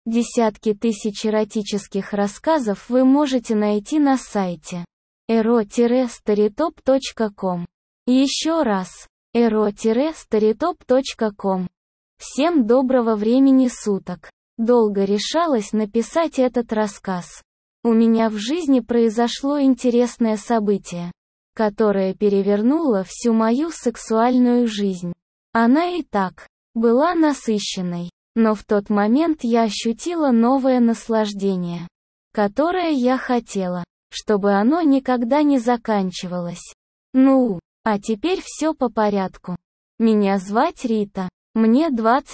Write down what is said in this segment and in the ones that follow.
Десятки тысяч эротических рассказов вы можете найти на сайте ero-storytop.com. Еще раз, ero-storytop.com. Всем доброго времени суток. Долго решалась написать этот рассказ. У меня в жизни произошло интересное событие, которое перевернуло всю мою сексуальную жизнь. Она и так была насыщенной, но в тот момент я ощутила новое наслаждение, которое я хотела, чтобы оно никогда не заканчивалось. А теперь все по порядку. Меня звать Рита, мне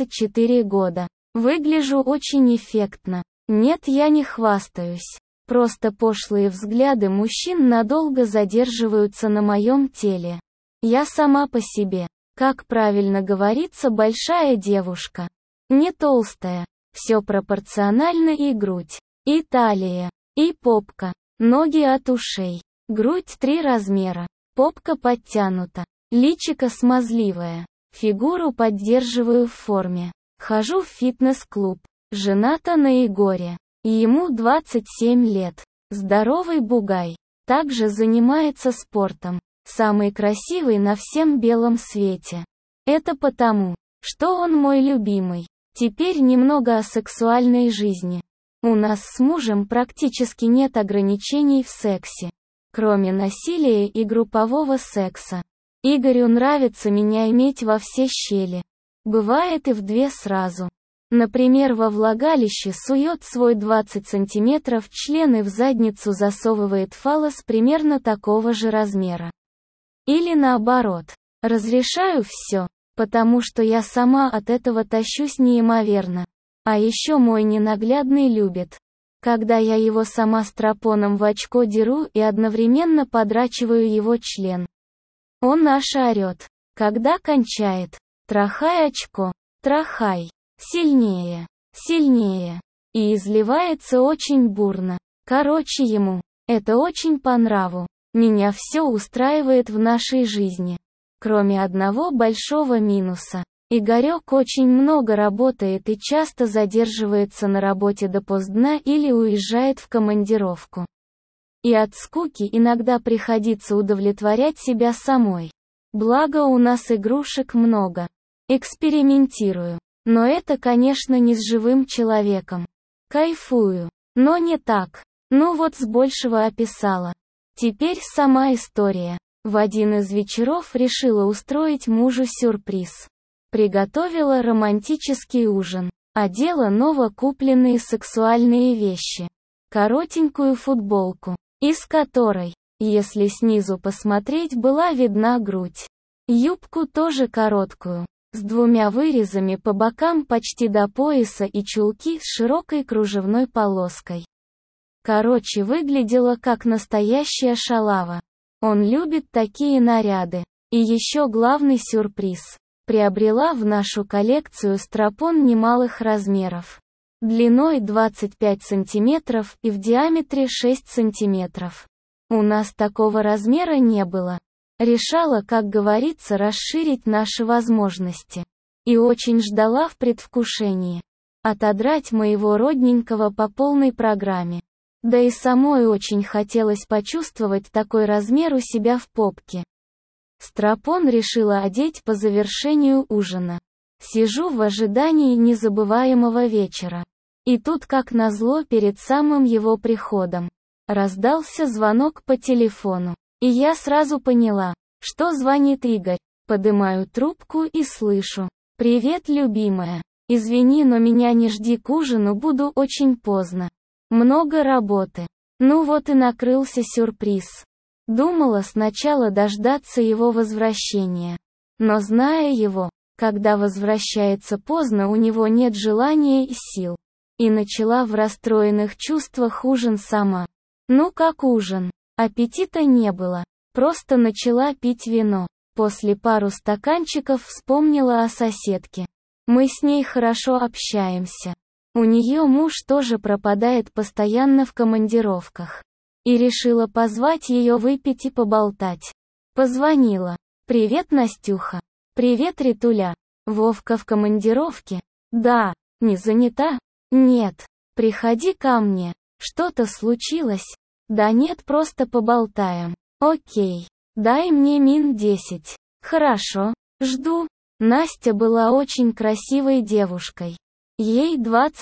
24 года. Выгляжу очень эффектно. Нет, я не хвастаюсь. Просто пошлые взгляды мужчин надолго задерживаются на моем теле. Я сама по себе, как правильно говорится, большая девушка. Не толстая. Все пропорционально: и грудь, и талия, и попка, ноги от ушей. Грудь 3 размера, попка подтянута, личико смазливое. Фигуру поддерживаю в форме. Хожу в фитнес-клуб. Жената на Егоре. Ему 27 лет. Здоровый бугай. Также занимается спортом. Самый красивый на всем белом свете. Это потому, что он мой любимый. Теперь немного о сексуальной жизни. У нас с мужем практически нет ограничений в сексе, кроме насилия и группового секса. Игорю нравится меня иметь во все щели. Бывает и в 2 сразу. Например, во влагалище сует свой 20 сантиметров член и в задницу засовывает фаллос примерно такого же размера. Или наоборот. Разрешаю все, потому что я сама от этого тащусь неимоверно. А еще мой ненаглядный любит, когда я его сама стропоном в очко деру и одновременно подрачиваю его член. Он аж орет, когда кончает. Трахай очко, трахай. Сильнее, сильнее. И изливается очень бурно. Короче, ему это очень по нраву. Меня все устраивает в нашей жизни. Кроме одного большого минуса. Игорек очень много работает и часто задерживается на работе допоздна или уезжает в командировку. И от скуки иногда приходится удовлетворять себя самой. Благо у нас игрушек много. Экспериментирую. Но это, конечно, не с живым человеком. Кайфую. Но не так. Вот с большего описала. Теперь сама история. В один из вечеров решила устроить мужу сюрприз. Приготовила романтический ужин. Одела новокупленные сексуальные вещи. Коротенькую футболку, из которой, если снизу посмотреть, была видна грудь. Юбку тоже короткую, с 2 вырезами по бокам почти до пояса и чулки с широкой кружевной полоской. Короче, выглядела как настоящая шалава. Он любит такие наряды. И еще главный сюрприз. Приобрела в нашу коллекцию стропон немалых размеров. Длиной 25 сантиметров и в диаметре 6 сантиметров. У нас такого размера не было. Решала, как говорится, расширить наши возможности. И очень ждала в предвкушении отодрать моего родненького по полной программе. Да и самой очень хотелось почувствовать такой размер у себя в попке. Стропон решила одеть по завершению ужина. Сижу в ожидании незабываемого вечера. И тут, как назло, перед самым его приходом раздался звонок по телефону. И я сразу поняла, что звонит Игорь. Подымаю трубку и слышу: «Привет, любимая. Извини, но меня не жди к ужину, буду очень поздно. Много работы». Вот и накрылся сюрприз. Думала сначала дождаться его возвращения. Но зная его, когда возвращается поздно, у него нет желания и сил. И начала в расстроенных чувствах ужин сама. Как ужин? Аппетита не было. Просто начала пить вино. После пару стаканчиков вспомнила о соседке. Мы с ней хорошо общаемся. У нее муж тоже пропадает постоянно в командировках. И решила позвать ее выпить и поболтать. Позвонила. «Привет, Настюха». «Привет, Ритуля. Вовка в командировке?» «Да». «Не занята?» Нет. Приходи ко мне. Что-то случилось? Да нет, просто поболтаем. Окей. Дай мне мин 10. Хорошо. Жду. Настя была очень красивой девушкой. Ей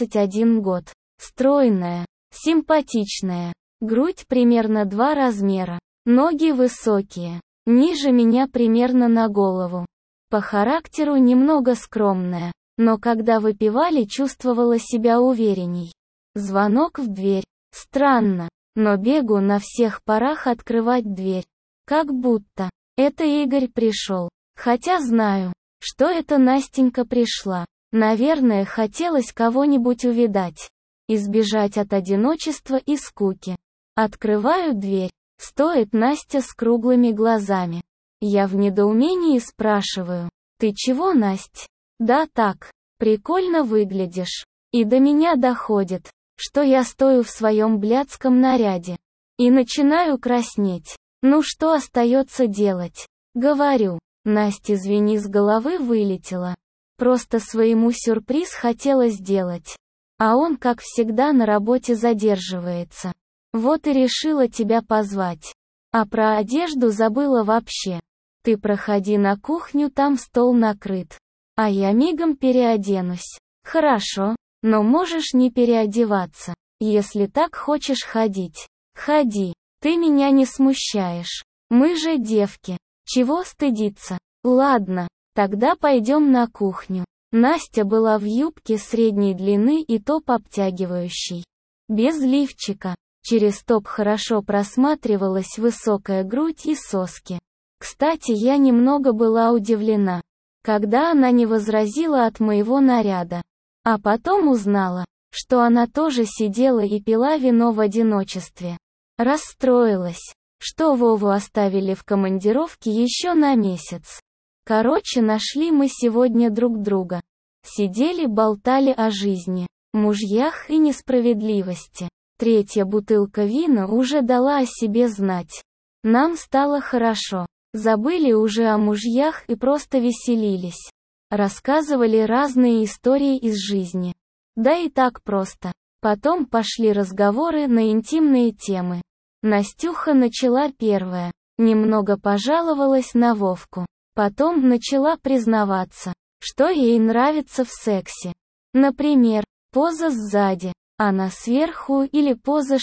21 год. Стройная, симпатичная. Грудь примерно 2 размера. Ноги высокие. Ниже меня примерно на голову. По характеру немного скромная. Но когда выпивали, чувствовала себя уверенней. Звонок в дверь. Странно. Но бегу на всех парах открывать дверь. Как будто это Игорь пришел. Хотя знаю, что это Настенька пришла. Наверное, хотелось кого-нибудь увидать. Избежать от одиночества и скуки. Открываю дверь. Стоит Настя с круглыми глазами. Я в недоумении спрашиваю. Ты чего, Насть? Да так. Прикольно выглядишь. И до меня доходит, что я стою в своем блядском наряде. И начинаю краснеть. Ну что остается делать? Говорю. Настя, извини, с головы вылетела. Просто своему сюрприз хотела сделать. А он, как всегда, на работе задерживается. Вот и решила тебя позвать. А про одежду забыла вообще. Ты проходи на кухню, там стол накрыт. А я мигом переоденусь. Хорошо, но можешь не переодеваться. Если так хочешь ходить. Ходи. Ты меня не смущаешь. Мы же девки. Чего стыдиться? Ладно, тогда пойдем на кухню. Настя была в юбке средней длины и топ обтягивающий. Без лифчика. Через топ хорошо просматривалась высокая грудь и соски. Кстати, я немного была удивлена, когда она не возразила от моего наряда. А потом узнала, что она тоже сидела и пила вино в одиночестве. Расстроилась, что Вову оставили в командировке еще на месяц. Короче, нашли мы сегодня друг друга. Сидели, болтали о жизни, мужьях и несправедливости. 3-я бутылка вина уже дала о себе знать. Нам стало хорошо. Забыли уже о мужьях и просто веселились. Рассказывали разные истории из жизни. Да и так просто. Потом пошли разговоры на интимные темы. Настюха начала первая. Немного пожаловалась на Вовку. Потом начала признаваться, что ей нравится в сексе. Например, поза сзади, она сверху или поза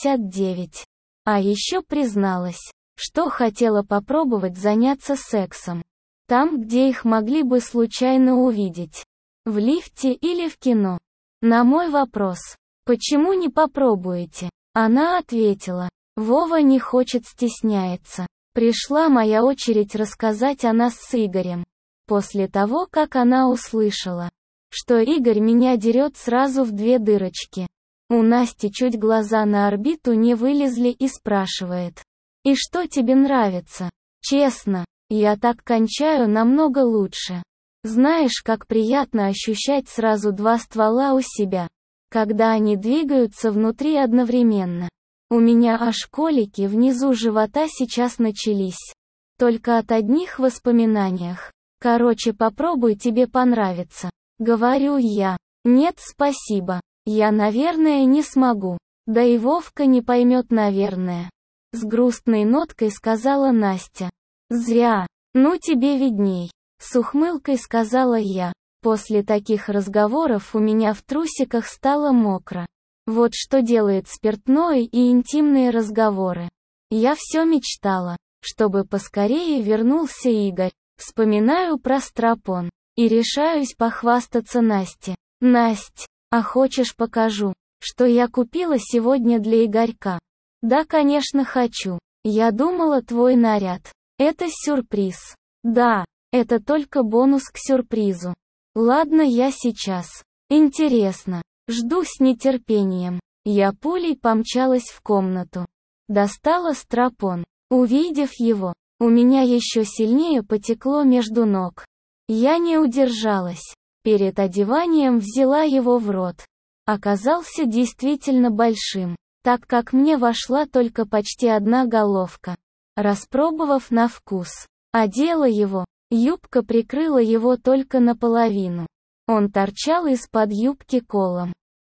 69. А еще призналась, что хотела попробовать заняться сексом. Там, где их могли бы случайно увидеть. В лифте или в кино. На мой вопрос, почему не попробуете? Она ответила, Вова не хочет, стесняется. Пришла моя очередь рассказать о нас с Игорем. После того, как она услышала, что Игорь меня дерет сразу в 2 дырочки. У Насти чуть глаза на орбиту не вылезли и спрашивает. И что тебе нравится? Честно, я так кончаю намного лучше. Знаешь, как приятно ощущать сразу 2 ствола у себя, когда они двигаются внутри одновременно. У меня аж колики внизу живота сейчас начались. Только от одних воспоминаниях. Короче, попробуй, тебе понравится. Говорю я. Нет, спасибо. Я, наверное, не смогу. Да и Вовка не поймет, наверное. С грустной ноткой сказала Настя. Зря. Ну тебе видней. С ухмылкой сказала я. После таких разговоров у меня в трусиках стало мокро. Вот что делает спиртное и интимные разговоры. Я все мечтала, чтобы поскорее вернулся Игорь. Вспоминаю про стропон. И решаюсь похвастаться Насте. Насть, а хочешь покажу, что я купила сегодня для Игорька? Да, конечно, хочу. Я думала, твой наряд. Это сюрприз. Да, это только бонус к сюрпризу. Ладно, я сейчас. Интересно. Жду с нетерпением. Я пулей помчалась в комнату. Достала стропон. Увидев его, у меня еще сильнее потекло между ног. Я не удержалась. Перед одеванием взяла его в рот. Оказался действительно большим, так как мне вошла только почти 1 головка. Распробовав на вкус, одела его. Юбка прикрыла его только наполовину. Он торчал из-под юбки колом.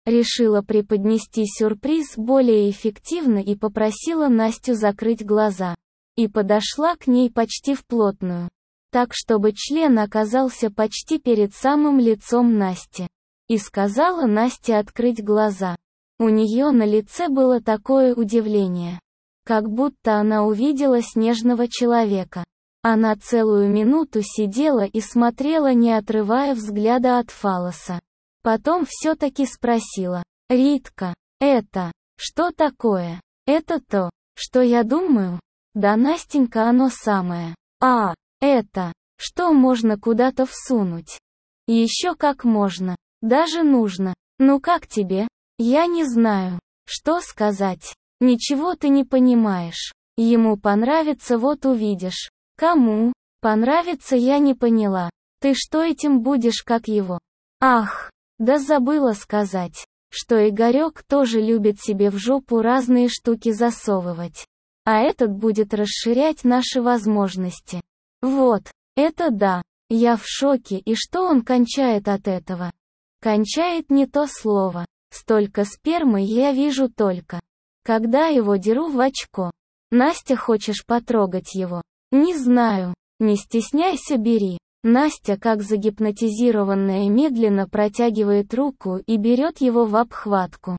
Решила преподнести сюрприз более эффективно и попросила Настю закрыть глаза. И подошла к ней почти вплотную. Так, чтобы член оказался почти перед самым лицом Насти. И сказала Насте открыть глаза. У нее на лице было такое удивление. Как будто она увидела снежного человека. Она целую минуту сидела и смотрела, не отрывая взгляда от фаллоса. Потом все-таки спросила: «Ритка, это, что такое? Это то, что я думаю?» «Да, Настенька, оно самое. А, это, что можно куда-то всунуть?» «Еще как можно. Даже нужно. Ну как тебе?» «Я не знаю, что сказать. Ничего ты не понимаешь. Ему понравится, вот увидишь». «Кому понравится, я не поняла. Ты что этим будешь, как его?» «Ах, да забыла сказать, что Игорек тоже любит себе в жопу разные штуки засовывать. А этот будет расширять наши возможности. Вот, это да, я в шоке, и что он кончает от этого?» «Кончает не то слово. Столько спермы я вижу только, когда его деру в очко. Настя, хочешь потрогать его?» «Не знаю. Не стесняйся, бери». Настя, как загипнотизированная, медленно протягивает руку и берет его в обхватку.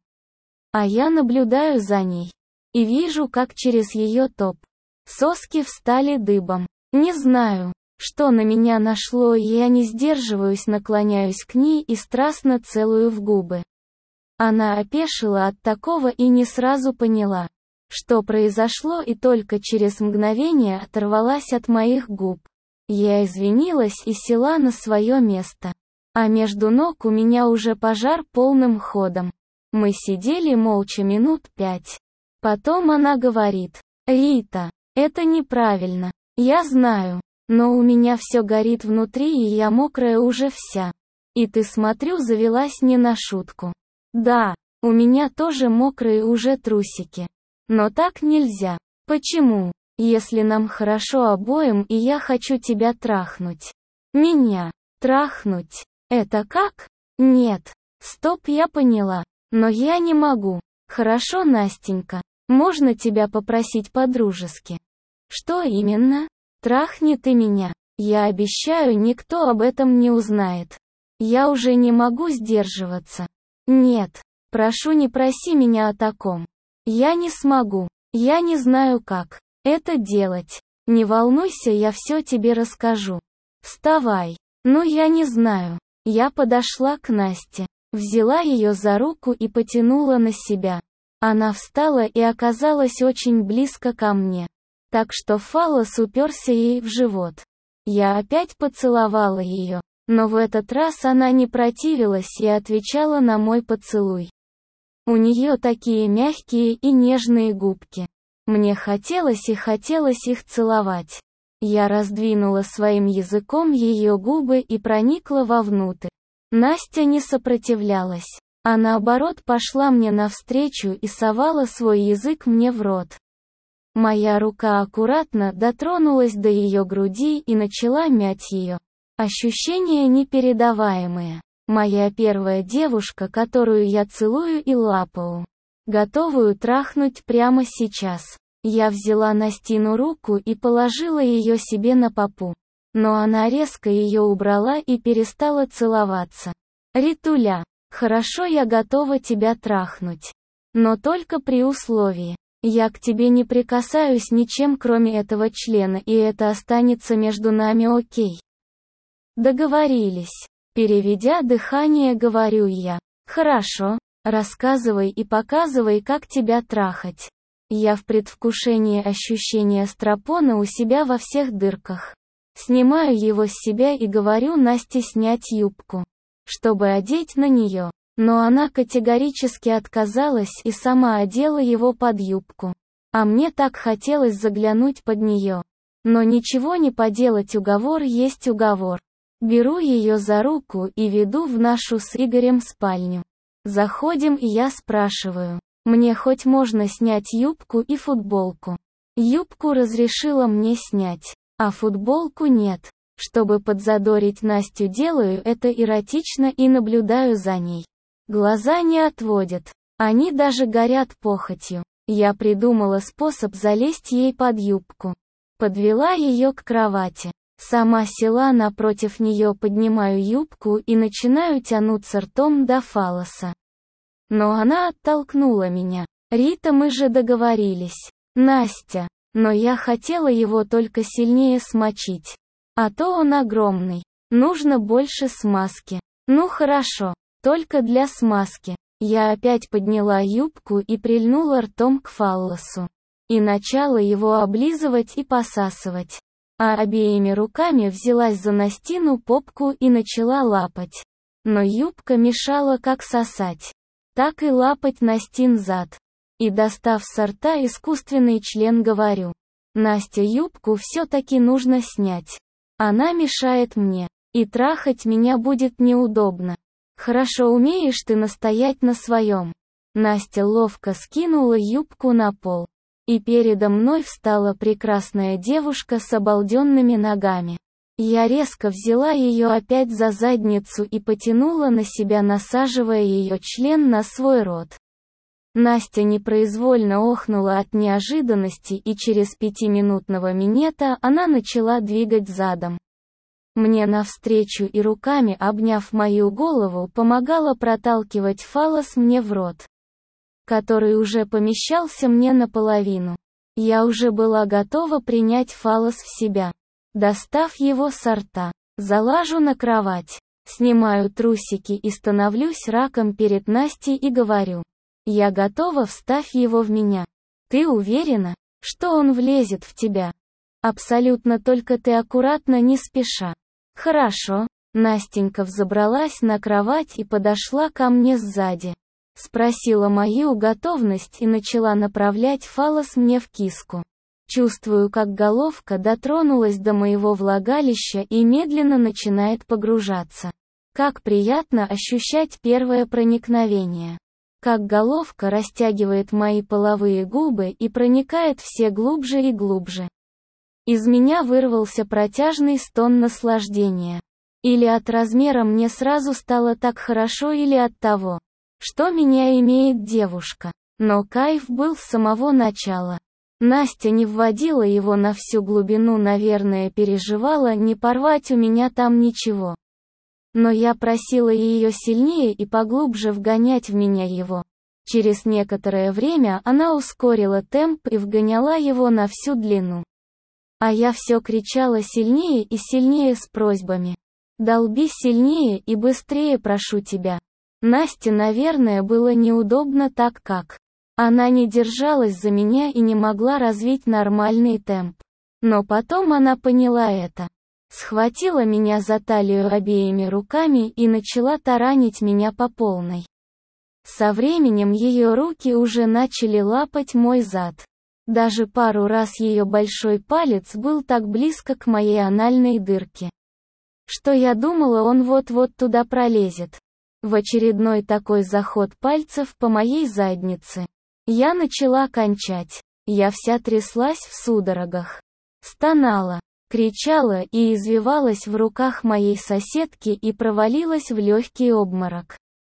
А я наблюдаю за ней. И вижу, как через ее топ соски встали дыбом. Не знаю, что на меня нашло, и я не сдерживаюсь, наклоняюсь к ней и страстно целую в губы. Она опешила от такого и не сразу поняла, что произошло, и только через мгновение оторвалась от моих губ. Я извинилась и села на свое место. А между ног у меня уже пожар полным ходом. Мы сидели молча минут 5. Потом она говорит: «Рита, это неправильно. Я знаю, но у меня все горит внутри, и я мокрая уже вся. И ты, смотрю, завелась не на шутку. Да, у меня тоже мокрые уже трусики. Но так нельзя. Почему? Если нам хорошо обоим, и я хочу тебя трахнуть». «Меня трахнуть? Это как?» «Нет. Стоп, я поняла. Но я не могу». «Хорошо, Настенька. Можно тебя попросить по-дружески?» «Что именно?» «Трахни ты меня. Я обещаю, никто об этом не узнает. Я уже не могу сдерживаться». «Нет. Прошу, не проси меня о таком. Я не смогу. Я не знаю, как это делать. Не волнуйся, я все тебе расскажу. Вставай». «Ну, я не знаю». Я подошла к Насте, взяла ее за руку и потянула на себя. Она встала и оказалась очень близко ко мне. Так что фаллос уперся ей в живот. Я опять поцеловала ее, но в этот раз она не противилась и отвечала на мой поцелуй. У нее такие мягкие и нежные губки. Мне хотелось их целовать. Я раздвинула своим языком ее губы и проникла вовнутрь. Настя не сопротивлялась, а наоборот пошла мне навстречу и совала свой язык мне в рот. Моя рука аккуратно дотронулась до ее груди и начала мять ее. Ощущения непередаваемые. Моя первая девушка, которую я целую и лапаю. Готовую трахнуть прямо сейчас. Я взяла Настину руку и положила ее себе на попу. Но она резко ее убрала и перестала целоваться. «Ритуля, хорошо, я готова тебя трахнуть. Но только при условии. Я к тебе не прикасаюсь ничем, кроме этого члена, и это останется между нами, окей?» «Договорились». Переведя дыхание, говорю я. «Хорошо, рассказывай и показывай, как тебя трахать». Я в предвкушении ощущения стропона у себя во всех дырках. Снимаю его с себя и говорю Насте снять юбку, чтобы одеть на нее. Но она категорически отказалась и сама одела его под юбку. А мне так хотелось заглянуть под нее. Но ничего не поделать, уговор есть уговор. Беру ее за руку и веду в нашу с Игорем спальню. Заходим, и я спрашиваю: «Мне хоть можно снять юбку и футболку?» Юбку разрешила мне снять, а футболку нет. Чтобы подзадорить Настю, делаю это эротично и наблюдаю за ней. Глаза не отводят. Они даже горят похотью. Я придумала способ залезть ей под юбку. Подвела ее к кровати. Сама села напротив нее, поднимаю юбку и начинаю тянуться ртом до фаллоса. Но она оттолкнула меня. «Рита, мы же договорились». «Настя». Но я хотела его только сильнее смочить. А то он огромный. Нужно больше смазки. Ну хорошо, только для смазки. Я опять подняла юбку и прильнула ртом к фаллосу. И начала его облизывать и посасывать. А обеими руками взялась за Настину попку и начала лапать. Но юбка мешала как сосать, так и лапать Настин зад. И достав со рта искусственный член, говорю: «Настя, юбку все-таки нужно снять. Она мешает мне. И трахать меня будет неудобно. Хорошо умеешь ты настоять на своем». Настя ловко скинула юбку на пол. И передо мной встала прекрасная девушка с обалденными ногами. Я резко взяла ее опять за задницу и потянула на себя, насаживая ее член на свой рот. Настя непроизвольно охнула от неожиданности, и через 5-минутного минета она начала двигать задом мне навстречу и руками, обняв мою голову, помогала проталкивать фаллос мне в рот, который уже помещался мне наполовину. Я уже была готова принять фаллос в себя. Достав его со рта, залажу на кровать, снимаю трусики и становлюсь раком перед Настей и говорю: «Я готова, вставь его в меня». «Ты уверена, что он влезет в тебя?» «Абсолютно, только ты аккуратно, не спеша». «Хорошо». Настенька взобралась на кровать и подошла ко мне сзади. Спросила мою готовность и начала направлять фаллос мне в киску. Чувствую, как головка дотронулась до моего влагалища и медленно начинает погружаться. Как приятно ощущать первое проникновение. Как головка растягивает мои половые губы и проникает все глубже и глубже. Из меня вырвался протяжный стон наслаждения. Или от размера мне сразу стало так хорошо, или от того, что меня имеет девушка. Но кайф был с самого начала. Настя не вводила его на всю глубину, наверное, переживала, не порвать у меня там ничего. Но я просила ее сильнее и поглубже вгонять в меня его. Через некоторое время она ускорила темп и вгоняла его на всю длину. А я все кричала сильнее и сильнее с просьбами: «Долби сильнее и быстрее, прошу тебя». Насте, наверное, было неудобно, так как она не держалась за меня и не могла развить нормальный темп. Но потом она поняла это. Схватила меня за талию обеими руками и начала таранить меня по полной. Со временем ее руки уже начали лапать мой зад. Даже пару раз ее большой палец был так близко к моей анальной дырке, что я думала, он вот-вот туда пролезет. В очередной такой заход пальцев по моей заднице я начала кончать. Я вся тряслась в судорогах, стонала, кричала и извивалась в руках моей соседки и провалилась в легкий обморок.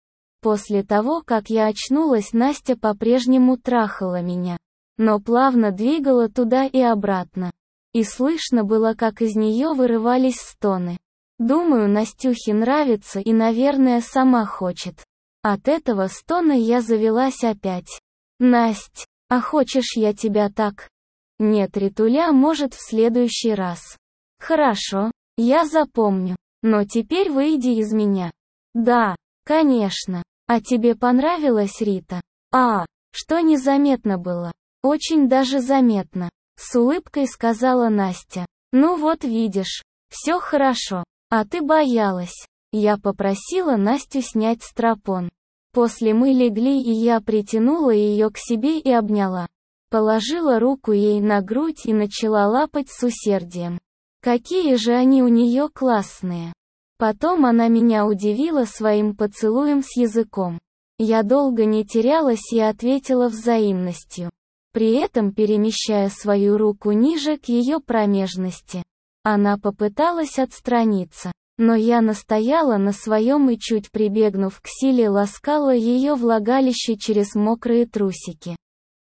После того, как я очнулась, Настя по-прежнему трахала меня, но плавно двигала туда и обратно. И слышно было, как из нее вырывались стоны. Думаю, Настюхе нравится и, наверное, сама хочет. От этого стона я завелась опять. «Насть, а хочешь я тебя так?» «Нет, Ритуля, может, в следующий раз». «Хорошо, я запомню. Но теперь выйди из меня». «Да, конечно. А тебе понравилась Рита?» Что незаметно было?» «Очень даже заметно», — с улыбкой сказала Настя. «Ну вот видишь, все хорошо. А ты боялась». Я попросила Настю снять стропон. После мы легли, и я притянула ее к себе и обняла. Положила руку ей на грудь и начала лапать с усердием. Какие же они у нее классные. Потом она меня удивила своим поцелуем с языком. Я долго не терялась и ответила взаимностью, при этом перемещая свою руку ниже к ее промежности. Она попыталась отстраниться, Но я настояла на своем и, чуть прибегнув к силе, ласкала ее влагалище через мокрые трусики.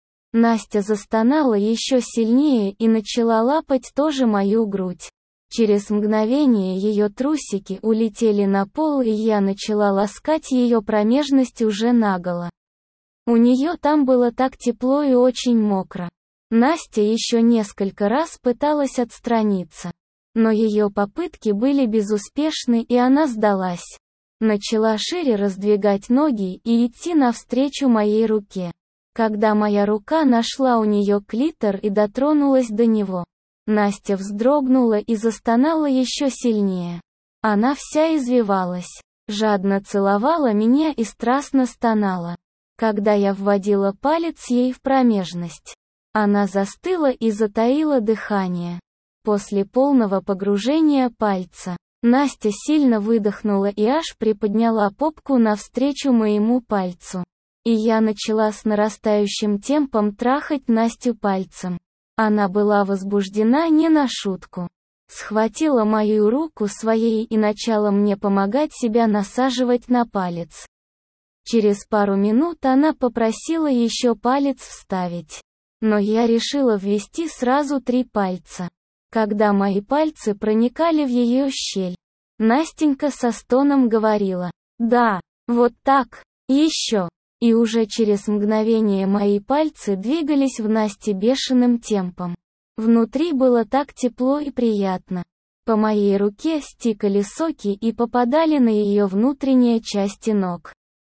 Настя застонала еще сильнее и начала лапать тоже мою грудь. Через мгновение ее трусики улетели на пол, и я начала ласкать ее промежность уже наголо. У нее там было так тепло и очень мокро. Настя еще несколько раз пыталась отстраниться. Но ее попытки были безуспешны, и она сдалась. Начала шире раздвигать ноги и идти навстречу моей руке. Когда моя рука нашла у нее клитор и дотронулась до него, Настя вздрогнула и застонала еще сильнее. Она вся извивалась, жадно целовала меня и страстно стонала. Когда я вводила палец ей в промежность, она застыла и затаила дыхание. После полного погружения пальца, Настя сильно выдохнула и аж приподняла попку навстречу моему пальцу. И я начала с нарастающим темпом трахать Настю пальцем. Она была возбуждена не на шутку. Схватила мою руку своей и начала мне помогать себя насаживать на палец. Через пару минут она попросила еще палец вставить. Но я решила ввести сразу 3 пальца. Когда мои пальцы проникали в ее щель, Настенька со стоном говорила: «Да, вот так, еще». И уже через мгновение мои пальцы двигались в Насте бешеным темпом. Внутри было так тепло и приятно. По моей руке стекали соки и попадали на ее внутренние части ног.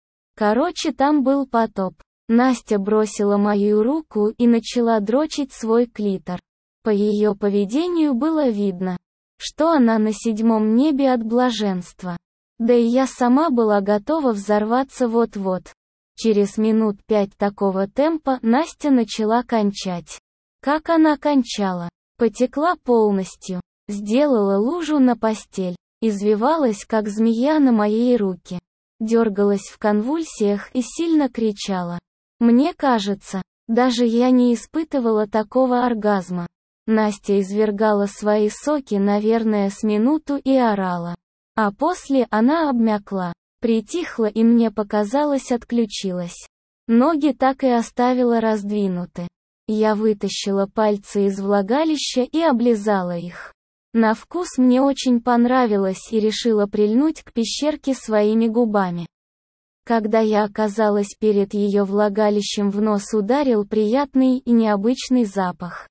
Короче, там был потоп. Настя бросила мою руку и начала дрочить свой клитор. По ее поведению было видно, что она на 7-м небе от блаженства. Да и я сама была готова взорваться вот-вот. Через минут 5 такого темпа Настя начала кончать. Как она кончала? Потекла полностью, сделала лужу на постель, извивалась как змея на моей руке, дергалась в конвульсиях и сильно кричала. Мне кажется, даже я не испытывала такого оргазма. Настя извергала свои соки, наверное, с минуту и орала. А после она обмякла, притихла и, мне показалось, отключилась. Ноги так и оставила раздвинуты. Я вытащила пальцы из влагалища и облизала их. На вкус мне очень понравилось и решила прильнуть к пещерке своими губами. Когда я оказалась перед ее влагалищем, в нос ударил приятный и необычный запах.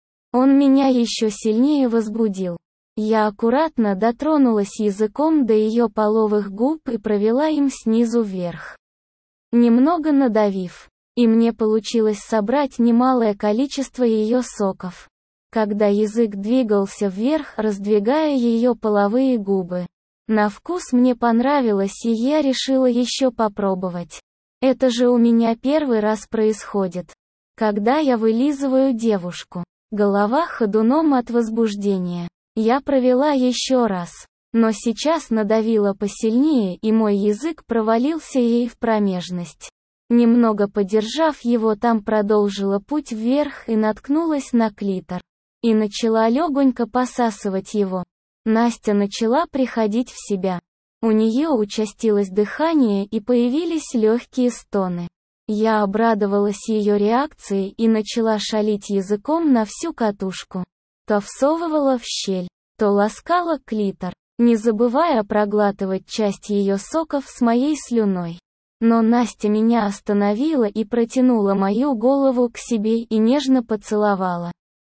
Он меня еще сильнее возбудил. Я аккуратно дотронулась языком до ее половых губ и провела им снизу вверх, немного надавив, и мне получилось собрать немалое количество ее соков. Когда язык двигался вверх, раздвигая ее половые губы, на вкус мне понравилось, и я решила еще попробовать. Это же у меня первый раз происходит, когда я вылизываю девушку. Голова ходуном от возбуждения. Я провела еще раз, но сейчас надавила посильнее, и мой язык провалился ей в промежность. Немного подержав его там, продолжила путь вверх и наткнулась на клитор. И начала легонько посасывать его. Настя начала приходить в себя. У нее участилось дыхание и появились легкие стоны. Я обрадовалась ее реакции и начала шалить языком на всю катушку. То всовывала в щель, то ласкала клитор, не забывая проглатывать часть ее соков с моей слюной. Но Настя меня остановила и протянула мою голову к себе и нежно поцеловала.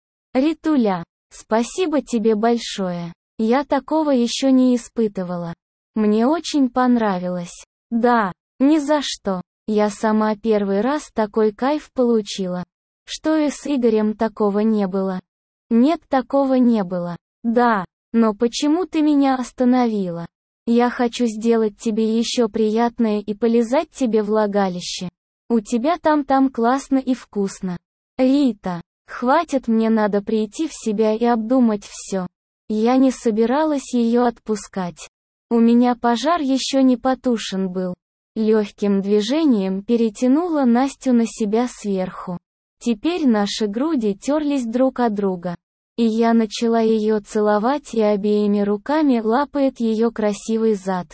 «Ритуля, спасибо тебе большое. Я такого еще не испытывала. Мне очень понравилось». «Да, ни за что. Я сама первый раз такой кайф получила. Что и с Игорем такого не было». «Нет, такого не было». «Да, но почему ты меня остановила? Я хочу сделать тебе еще приятное и полизать тебе влагалище. У тебя там классно и вкусно». «Рита, хватит, мне надо прийти в себя и обдумать все». Я не собиралась ее отпускать. У меня пожар еще не потушен был. Легким движением перетянула Настю на себя сверху. Теперь наши груди терлись друг от друга. И я начала ее целовать и обеими руками лапает ее красивый зад.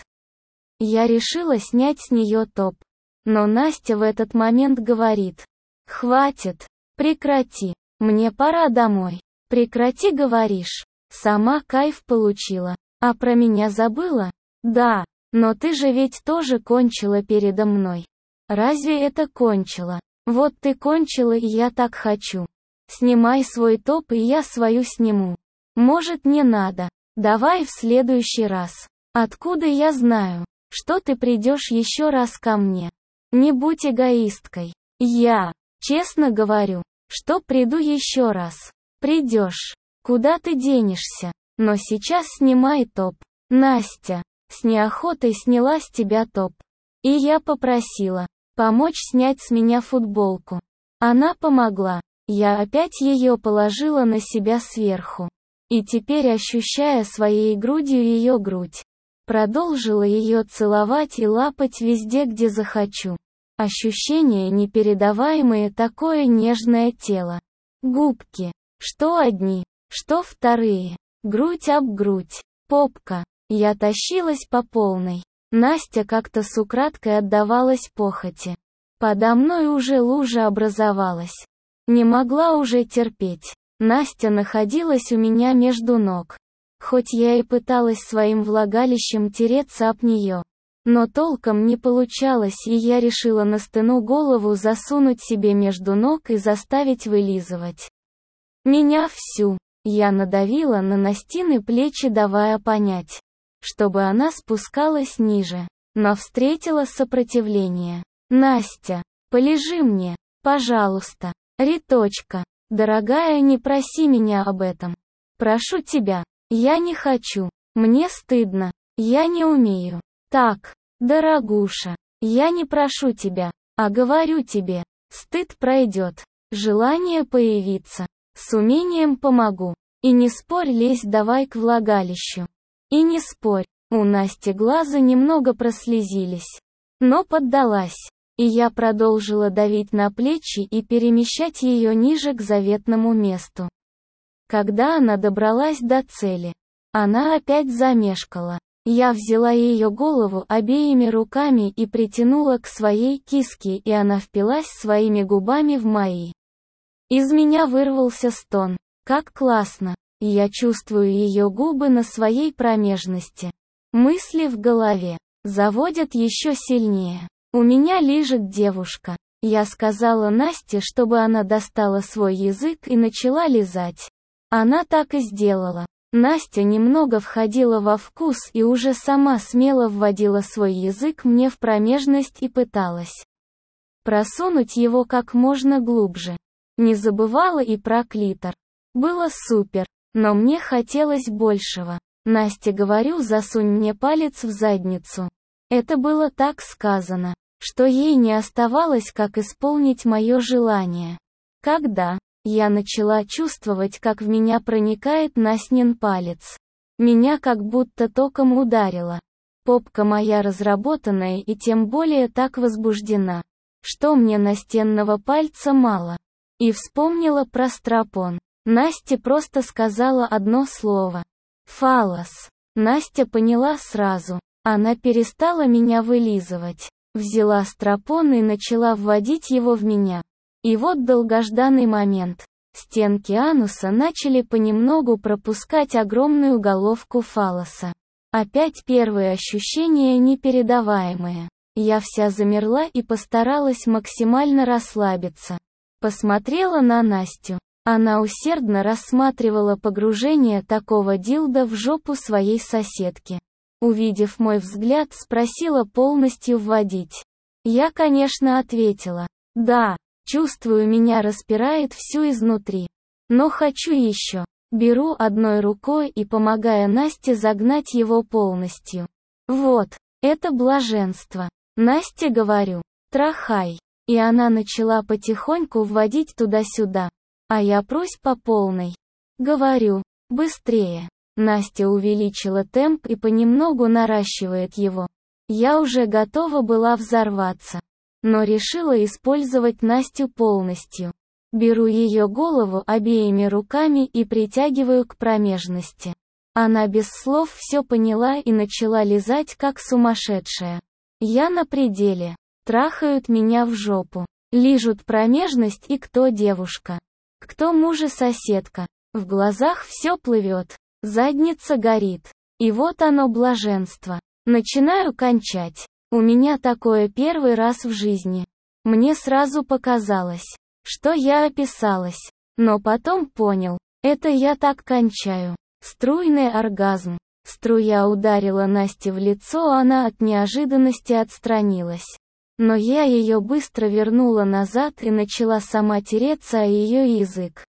Я решила снять с нее топ. Но Настя в этот момент говорит: «Хватит, прекрати, мне пора домой». «Прекрати, говоришь? Сама кайф получила. А про меня забыла?» «Да, но ты же ведь тоже кончила передо мной». «Разве это кончила? Вот ты кончила и я так хочу. Снимай свой топ и я свою сниму». «Может, не надо. Давай в следующий раз». «Откуда я знаю, что ты придешь еще раз ко мне?» «Не будь эгоисткой. Я, честно говорю, что приду еще раз». «Придешь. Куда ты денешься? Но сейчас снимай топ». Настя с неохотой сняла с тебя топ. И я попросила помочь снять с меня футболку. Она помогла. Я опять ее положила на себя сверху. И теперь, ощущая своей грудью ее грудь, продолжила ее целовать и лапать везде, где захочу. Ощущения непередаваемые, такое нежное тело. Губки. Что одни, что вторые. Грудь об грудь. Попка. Я тащилась по полной. Настя как-то с украдкой отдавалась похоти. Подо мной уже лужа образовалась. Не могла уже терпеть. Настя находилась у меня между ног. Хоть я и пыталась своим влагалищем тереться об нее, но толком не получалось, и я решила на стену голову засунуть себе между ног и заставить вылизывать меня всю. Я надавила на Настины плечи, давая понять, чтобы она спускалась ниже, но встретила сопротивление. «Настя, полежи мне, пожалуйста. Риточка, дорогая, не проси меня об этом. Прошу тебя. Я не хочу. Мне стыдно. Я не умею». «Так, дорогуша, я не прошу тебя, а говорю тебе. Стыд пройдет. Желание появится. С умением помогу. И не спорь, лезь давай к влагалищу. И не спорь». У Насти глаза немного прослезились, но поддалась. И я продолжила давить на плечи и перемещать ее ниже к заветному месту. Когда она добралась до цели, она опять замешкала. Я взяла ее голову обеими руками и притянула к своей киске, и она впилась своими губами в мои. Из меня вырвался стон. Как классно! Я чувствую ее губы на своей промежности. Мысли в голове заводят еще сильнее. «У меня лежит девушка». Я сказала Насте, чтобы она достала свой язык и начала лизать. Она так и сделала. Настя немного входила во вкус и уже сама смело вводила свой язык мне в промежность и пыталась просунуть его как можно глубже. Не забывала и про клитор. Было супер, но мне хотелось большего. «Настя, говорю, засунь мне палец в задницу». Это было так сказано, что ей не оставалось, как исполнить мое желание. Когда я начала чувствовать, как в меня проникает Настин палец, меня как будто током ударило. Попка моя разработанная и тем более так возбуждена, что мне настенного пальца мало. И вспомнила про стропон. Настя просто сказала одно слово. «Фаллос». Настя поняла сразу. Она перестала меня вылизывать. Взяла стропон и начала вводить его в меня. И вот долгожданный момент. Стенки ануса начали понемногу пропускать огромную головку фаллоса. Опять первые ощущения непередаваемые. Я вся замерла и постаралась максимально расслабиться. Посмотрела на Настю. Она усердно рассматривала погружение такого дилдо в жопу своей соседки. Увидев мой взгляд, спросила полностью вводить. Я, конечно, ответила. Да, чувствую, меня распирает всю изнутри. Но хочу еще. Беру одной рукой и, помогая Насте загнать его полностью. Вот, это блаженство. Насте говорю, трахай. И она начала потихоньку вводить туда-сюда. А я прусь по полной. Говорю, быстрее. Настя увеличила темп и понемногу наращивает его. Я уже готова была взорваться, но решила использовать Настю полностью. Беру ее голову обеими руками и притягиваю к промежности. Она без слов все поняла и начала лизать как сумасшедшая. Я на пределе. Трахают меня в жопу. Лижут промежность и кто девушка. Кто мужа соседка. В глазах все плывет. Задница горит. И вот оно блаженство. Начинаю кончать. У меня такое первый раз в жизни. Мне сразу показалось, что я описалась. Но потом понял, это я так кончаю. Струйный оргазм. Струя ударила Насте в лицо, она от неожиданности отстранилась. Но я ее быстро вернула назад и начала сама тереться о ее язык.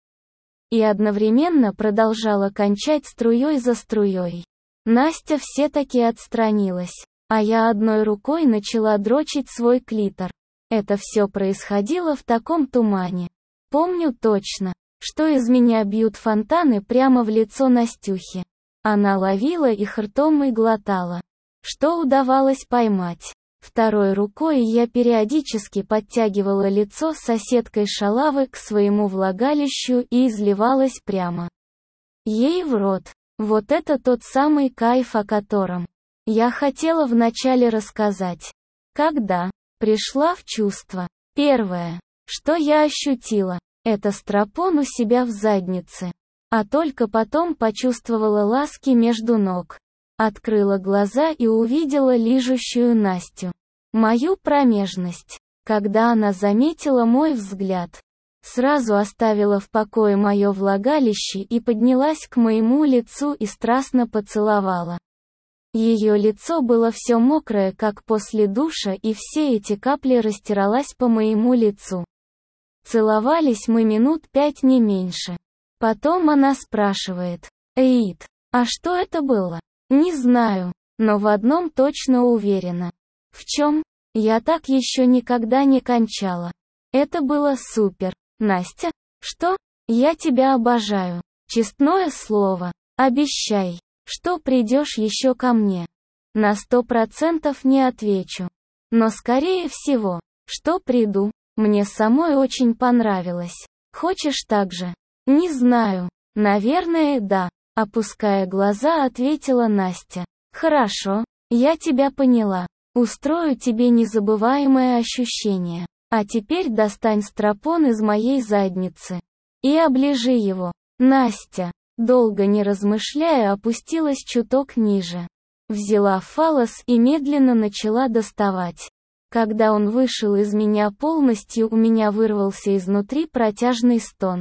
И одновременно продолжала кончать струей за струей. Настя все-таки отстранилась, а я одной рукой начала дрочить свой клитор. Это все происходило в таком тумане. Помню точно, что из меня бьют фонтаны прямо в лицо Настюхи. Она ловила их ртом и глотала. Что удавалось поймать. Второй рукой я периодически подтягивала лицо соседкой шалавы к своему влагалищу и изливалась прямо ей в рот. Вот это тот самый кайф, о котором я хотела вначале рассказать. Когда пришла в чувство. Первое, что я ощутила, это стропон у себя в заднице. А только потом почувствовала ласки между ног. Открыла глаза и увидела лижущую Настю. Мою промежность. Когда она заметила мой взгляд, сразу оставила в покое мое влагалище и поднялась к моему лицу и страстно поцеловала. Ее лицо было все мокрое, как после душа, и все эти капли растиралась по моему лицу. Целовались мы минут 5 не меньше. Потом она спрашивает: «Эйд, а что это было?» Не знаю, но в одном точно уверена. В чем? Я так еще никогда не кончала. Это было супер. Настя? Что? Я тебя обожаю. Честное слово. Обещай, что придешь еще ко мне. На 100% не отвечу. Но скорее всего, что приду. Мне самой очень понравилось. Хочешь так же? Не знаю. Наверное, да. Опуская глаза, ответила Настя. Хорошо, я тебя поняла. Устрою тебе незабываемое ощущение. А теперь достань стропон из моей задницы и оближи его. Настя, долго не размышляя, опустилась чуток ниже. Взяла фаллос и медленно начала доставать. Когда он вышел из меня полностью, у меня вырвался изнутри протяжный стон.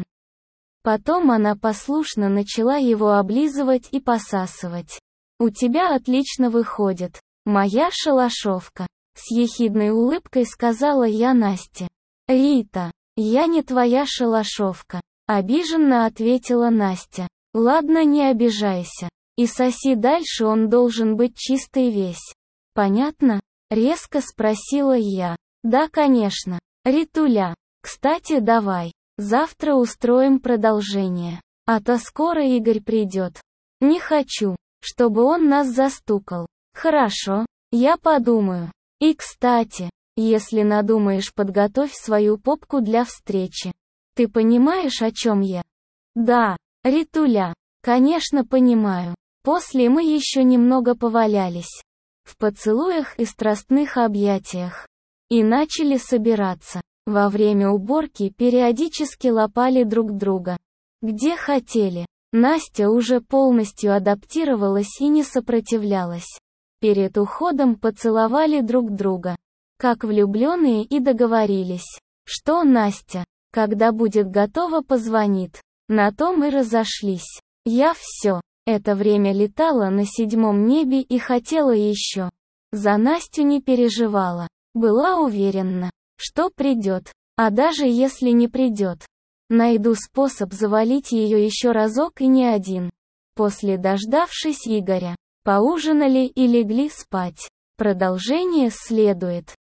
Потом она послушно начала его облизывать и посасывать. «У тебя отлично выходит, моя шалашовка», — с ехидной улыбкой сказала я Насте. «Рита, я не твоя шалашовка», — обиженно ответила Настя. «Ладно, не обижайся. И соси дальше, он должен быть чистый весь. Понятно?» — резко спросила я. «Да, конечно. Ритуля. Кстати, давай. Завтра устроим продолжение. А то скоро Игорь придет. Не хочу, чтобы он нас застукал. Хорошо, я подумаю. И кстати, если надумаешь, подготовь свою попку для встречи. Ты понимаешь, о чем я?» «Да, Ритуля, конечно понимаю». После мы еще немного повалялись. В поцелуях и страстных объятиях. И начали собираться. Во время уборки периодически лапали друг друга. Где хотели. Настя уже полностью адаптировалась и не сопротивлялась. Перед уходом поцеловали друг друга. Как влюбленные, и договорились, что Настя, когда будет готова, позвонит. На том и разошлись. Я все это время летала на 7-м небе и хотела еще. За Настю не переживала. Была уверена, что придет. А даже если не придет, найду способ завалить ее еще разок, и не один. После, дождавшись Игоря, поужинали и легли спать. Продолжение следует.